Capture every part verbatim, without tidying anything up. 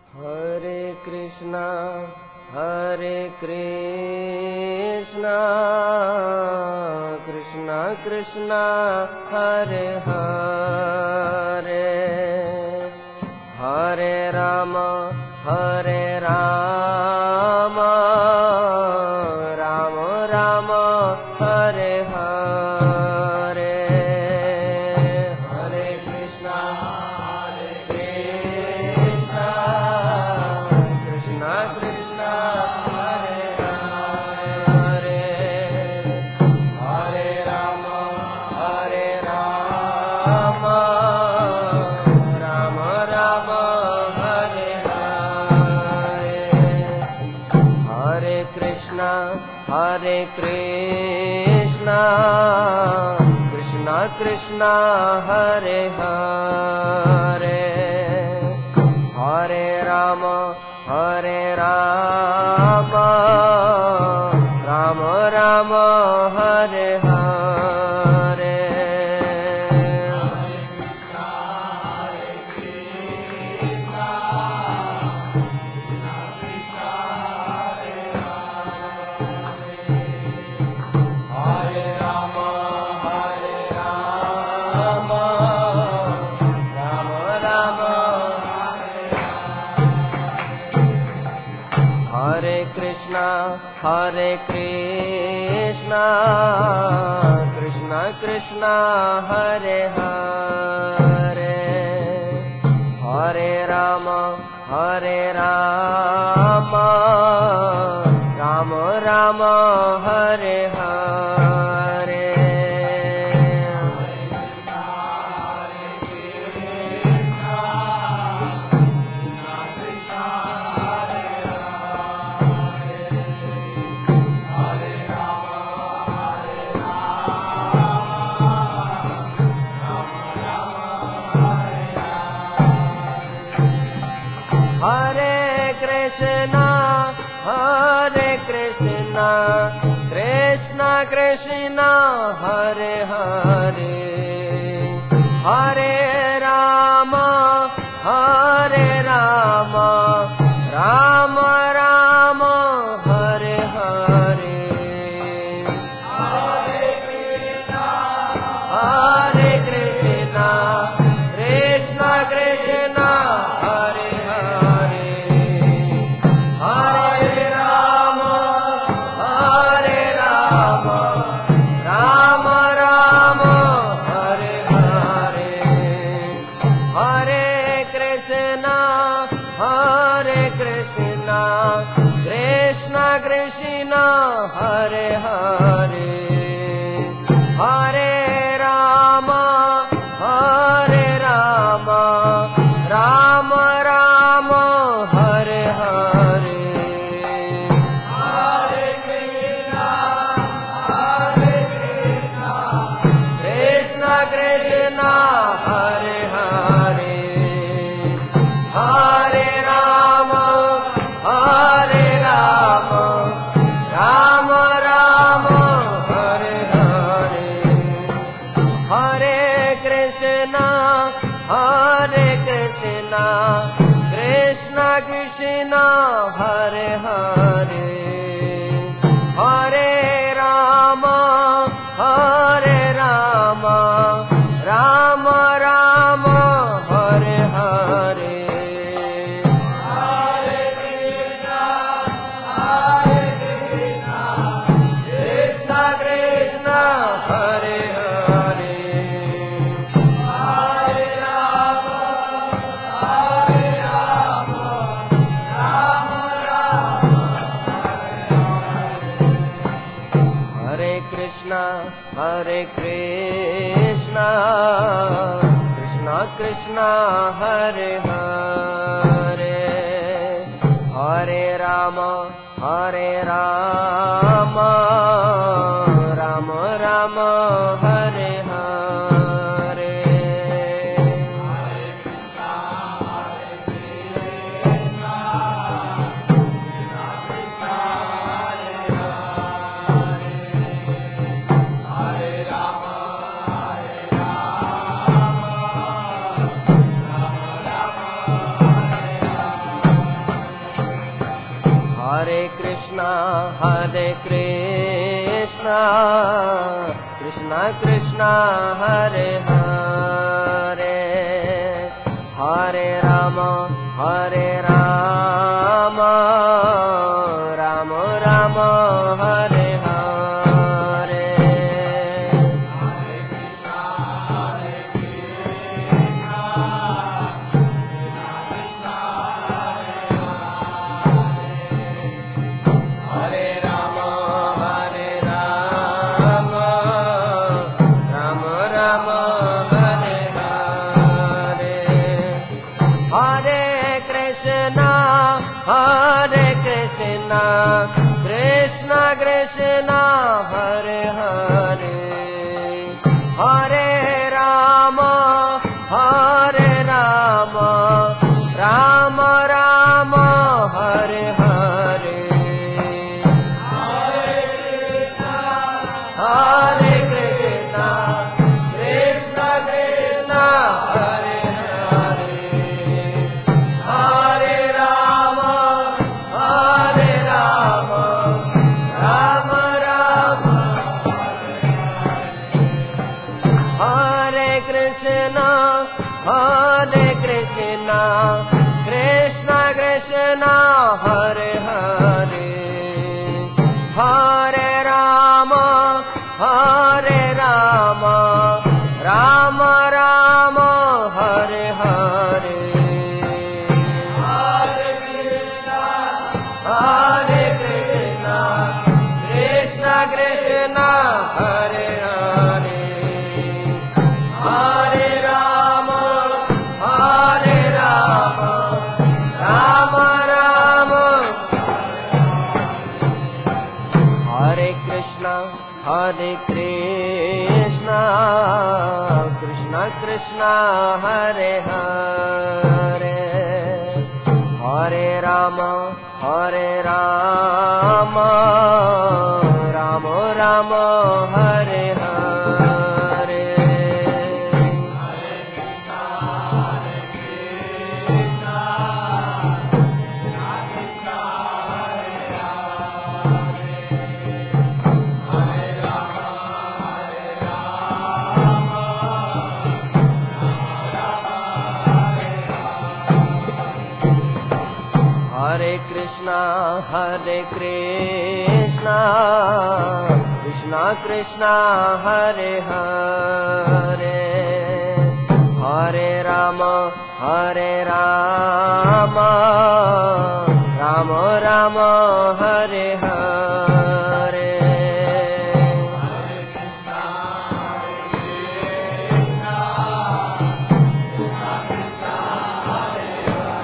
Hare Krishna, Hare Krishna, Krishna Krishna, Hare Hare, Hare Rama, Hare Rama, Rama Rama, Hare Hare, Hare Krishna, Hare Krishna, Krishna Krishna, Hare Hare, Hare Rama, Hare Rama, Rama Rama, Hare Hare, Hare Krishna, Hare Krishna, Krishna Krishna, Hare Hare, Hare Rama, Hare Rama, Rama Rama, Hare Hare, Hare Rama, Hare Rama, Rama Rama, Hare Krishna, Hare Krishna, Krishna Krishna, Hare Hare, Hare Rama, Hare Rama, Rama Rama, Hare Hare, Hare Krishna, Hare Krishna, Krishna Krishna, Hare Hare, Hare Rama, Hare Rama, Rama Rama, Hare Hare, Hare Krishna, Hare Krishna, Krishna Krishna, Hare Hare, Hare Rama, Hare Rama, Rama Rama, Hare Hare, Hare Krishna, Hare Krishna, Krishna Krishna, Hare Hare, Hare Rama, Hare Rama, Rama Rama, Hare Hare, Hare Krishna, Hare Krishna, Krishna Krishna, Hare Hare, Hare Rama, Hare Rama, Rama Rama, Hare Hare, Hare Krishna, Hare Krishna, Krishna Krishna, Hare Hare, Hare Rama, Hare Rama, Rama Rama, Hare Hare, Hare Krishna, Hare Krishna, Krishna Krishna, Hare Hare, Hare Rama, Hare Rama, Rama Rama, Hare Krishna, Hare Krishna, Krishna Krishna, Hare Hare, Hare Rama, Hare Rama, Rama Rama, Hare Hare, Hare Krishna, Hare Krishna, Krishna Krishna, Hare Hare, Hare Rama, Hare Rama, Rama Rama, Hare Hare, Krishna, Hare Krishna, Krishna Krishna, Hare Hare, Hare Rama, Hare Rama, Rama Rama, Hare Hare. Hare Krishna, Hare Krishna, Krishna Krishna, Hare Hare, Hare Rama, Hare Rama, Rama Rama, Hare Hare. Hare Krishna, Hare Krishna, Krishna Krishna, Hare Hare, Hare Rama, Hare Rama, Rama Rama, Hare Hare. Hare Krishna, Hare Krishna, Krishna Krishna, Hare Hare, Hare Rama, Hare Rama, Rama Rama, Hare Krishna, Hare Krishna, Krishna Krishna, Hare Hare, Hare Rama, Hare Rama, Rama Rama, Hare Hare. Hare Krishna, Hare Krishna, Krishna Krishna, Hare Hare, Hare Rama, Hare Rama, Rama Rama. Hare Krishna, Hare Krishna, Krishna Krishna, Hare Hare, Hare Rama, Hare Rama, Rama Rama, Hare Hare. Hare Krishna, Hare Krishna, Krishna Krishna, Hare Hare, Hare Rama, Hare Rama, Hare Krishna, Hare Krishna, Krishna Krishna, Hare Hare, Hare Rama, Hare Rama, Rama Rama, Hare Hare. Hare Krishna, Hare Krishna, Krishna Krishna, Hare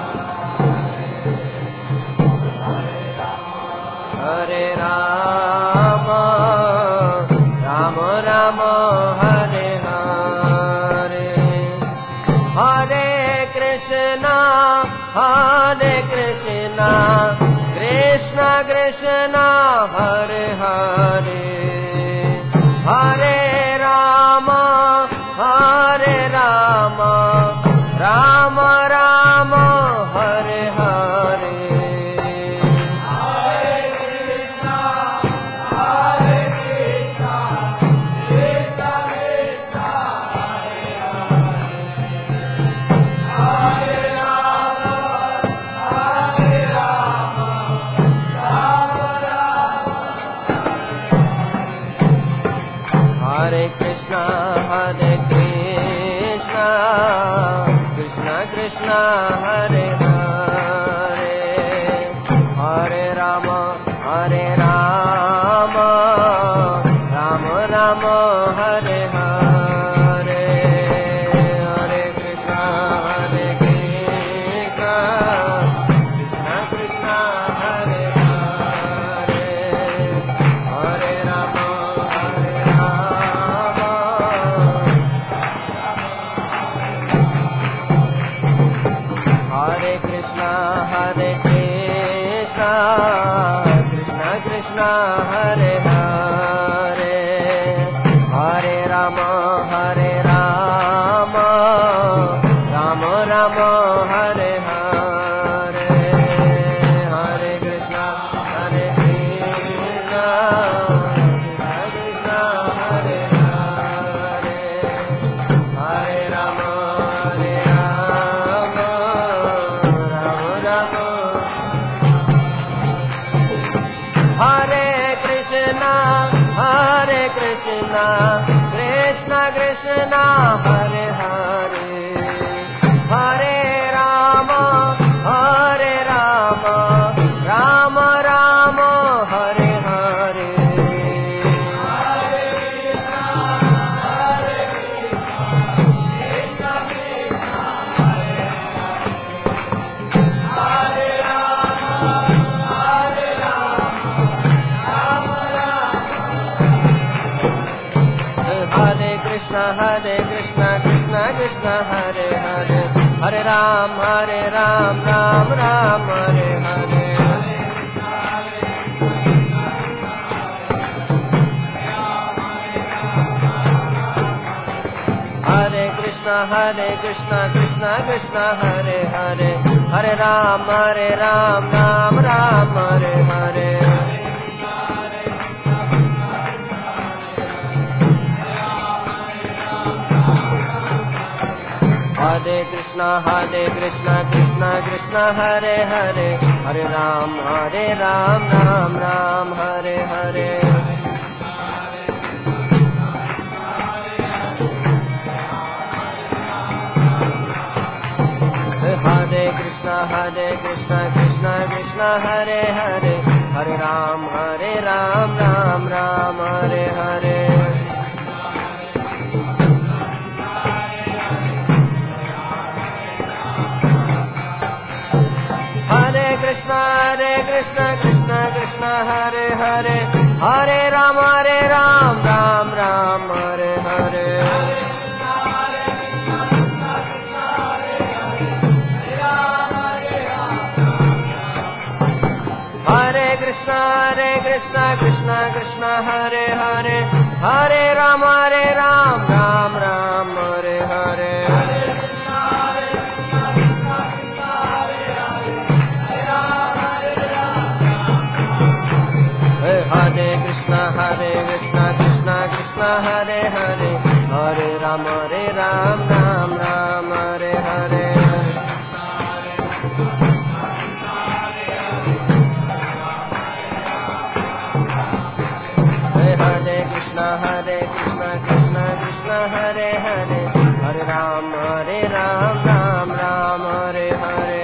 Hare Rama, Rama Rama, Hare Hare, Hare Krishna, Hare Krishna, Krishna Krishna, Hare Hare, Hare Rama, Hare Rama, Rama Rama, Hare Hare. Hare Krishna, Hare Krishna, Krishna Krishna, Hare Hare, Hare Rama, Hare Rama, Rama Rama. Hare Krishna, Hare Krishna, Krishna Krishna, Hare Hare, Hare Rama, Hare Rama, Rama Rama, Hare Hare, Hare Krishna, Hare Krishna, Krishna Krishna, Hare Hare, Hare Rama, Hare Rama, Hare Krishna, Hare Krishna, Krishna Krishna, Hare Hare, Hare Rama, Hare Rama, Rama Rama, Hare Hare, Hare Krishna, Hare Krishna Krishna Hare Hare Hare Ram Hare Ram Ram Ram Hare Hare Hare Krishna Krishna Krishna Hare Hare Hare Ram Hare Ram Ram Ram Hare Hare Hare Krishna Hare Krishna Krishna Krishna Hare Hare Hare Ram Hare Ram Ram Ram Hare Hare Hare Krishna Hare Krishna Krishna Krishna Hare Hare Hare Ram Hare Ram Ram Ram Hare Hare Hare Krishna Hare Krishna Krishna Krishna Hare Hare Hare Ram Hare Ram Ram Ram Hare Hare Hare Krishna Hare Krishna Krishna Krishna Hare Hare Hare Ram Hare Ram Ram Ram Hare Hare Hare Krishna Hare Krishna Krishna Krishna Hare Hare Hare Ram Hare Ram Ram Ram Hare Hare Hare Krishna Hare Krishna Krishna Krishna Hare Hare Hare Ram Hare Ram Ram Ram Hare Hare Hare Krishna Hare Krishna Krishna Krishna Hare Hare Hare Ram Hare Ram Ram Ram Hare Hare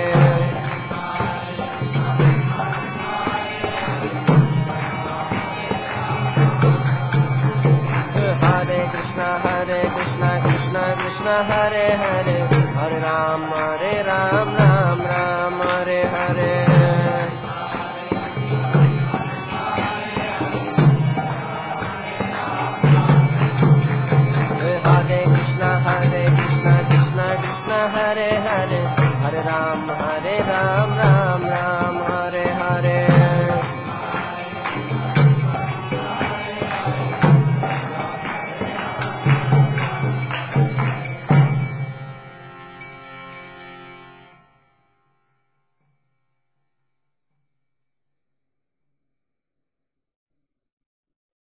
Hare Krishna Hare Krishna Krishna Krishna Hare Hare Hare Ram Hare Ram Ram Ram Hare Hare